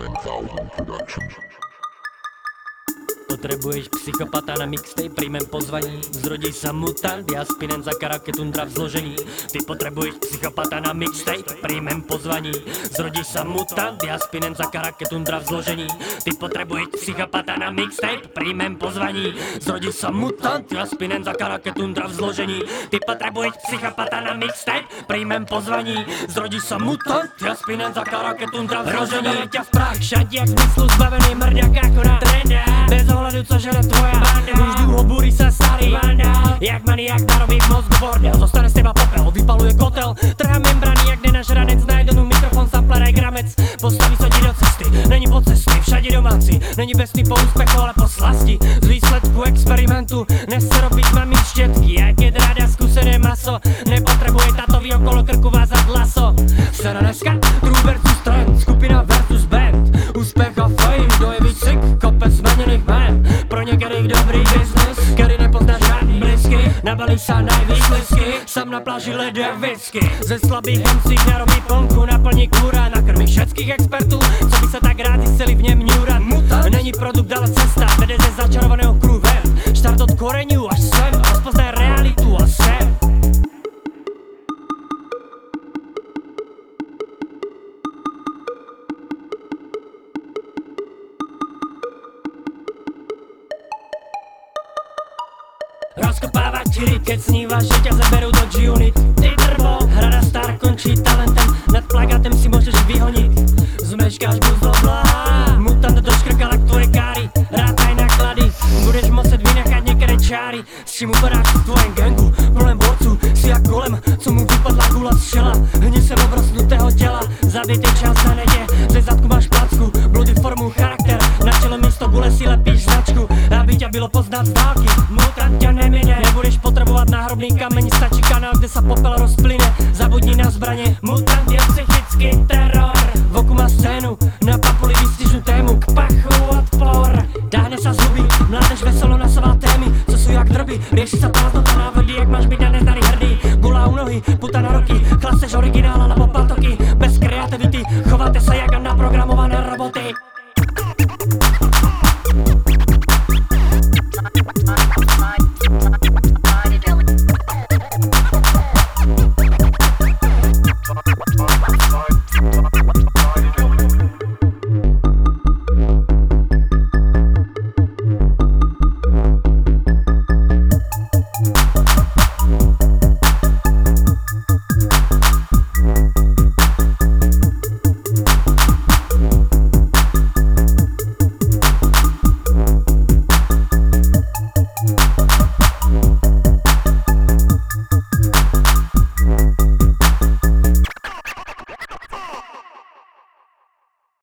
9000 Productions. Potrebuješ psychopata na mixtape, príjmem pozvaní. Zrodí sa mutant, ja spinem za karake tundra v zložení. Ty potrebuješ psychopata na mixtape, príjmem pozvaní. Zrodí sa mutant, ja spinem za karake tundra v zložení. Ty potrebuješ psychopata na mixtape, príjmem pozvaní. Zrodí sa mutant, ja spinem za karake tundra v zložení. Ty potrebuješ psychopata na mixtape, príjmem pozvaní. Zrodí sa mutant, ja spinem za karake tundra v zložení. Rozhodíme ťa v prach, šadí jak smyslu zbavený mrďak ako na trenda. Bez ohledu, co žere tvoja banda, už dlouho burí sa starý banda. Jak maniak naroví v mozgu bordel, zostane z teba popel, vypaluje kotel. Trhá membrany jak nenažranec, najdenu mikrofon, sampler aj gramec. Postaví sa ti do cesty, není po cesty, všade domáci. Není besný po úspechu, ale po slasti. Z výsledku experimentu nechce robiť mami štětky. Jak je ráda skúsené maso, nepotrebuje tatový okolo krku vázat laso. Scéna dneska, true versus trend, skupina versus band. Úspech a fame, kdo je víc sick, kopec zmeněných jmén. Pro některých dobrý business, který nepozná žádný blízky. Nabalí sa najvíc lisky, sám na pláži lede whisky. Ze slabých MC narobí plnku, naplní kůra. Nakrmí všetkých expertů, co by se tak rádi chceli v něm ňúrat. Není produkt, ale cesta, vede ze začarovaného kruhem. Štart od koreňů až sem, rozpoznaj realitu a sem. Rozkopáva čiri, keď snívaš, že ťa zaberú do G-Unit. Ty drbo, hrada star končí talentem, nad plagátem si môžeš vyhoniť. Zmeškáš buzlo blá, mutant doškrkala k tvojej kári. Rátaj náklady, budeš muset vynechať niekteré čáry. S čím upadáš v tvojom gangu, problém borcu, si jak golem, co mu vypadla gula z čela. Hni sem obrosnutého těla, zabitý čas na nedě, ze zadku máš placku, bludí formu, charakter, na čelo místo gule si lepíš značku, aby ťa bylo poznat z dálky. Mutant ťa neměně, nebudeš potrebovat náhrobný kameň, stačí kanál, kde sa popel rozplyne, zabudni na zbraně. Mutant je psychický teror, v oku má scénu, na papuli vystižnú tému, k pachu odpor. Dáhne sa z huby, mládež veselo nasová témy, co sú jak drby, rieši sa prázdnota návody, jak máš byť na nezdaný hrdý. Gula u nohy, puta na roky, klaseš originál.